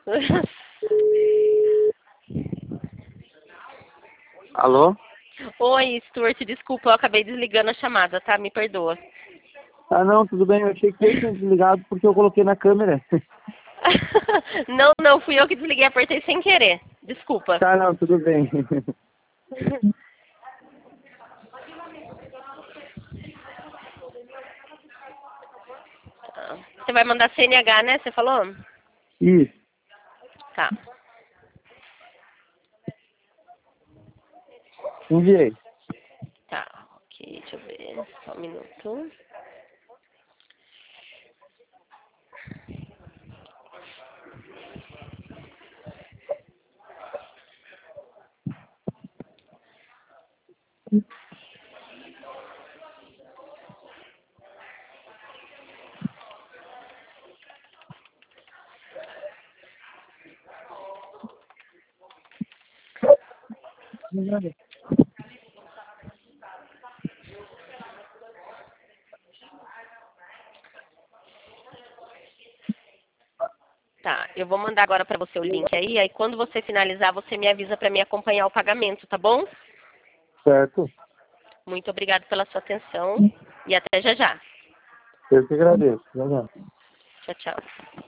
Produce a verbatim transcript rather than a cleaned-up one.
Alô? Oi, Stuart, desculpa, eu acabei desligando a chamada, tá? Me perdoa. Ah, não, tudo bem. Eu achei que eu tinha desligado porque eu coloquei na câmera. Não, não, fui eu que desliguei, apertei sem querer. Desculpa. Tá, não, tudo bem. Você vai mandar C N H, né? Você falou? Isso. Tá. Enviei. Tá, ok, deixa eu ver. Só um minuto. Tá, eu vou mandar agora pra você o link aí, aí quando você finalizar, você me avisa pra me acompanhar o pagamento, tá bom? Certo. Muito obrigado pela sua atenção e até já já. Eu que agradeço. Já, já. Tchau, tchau.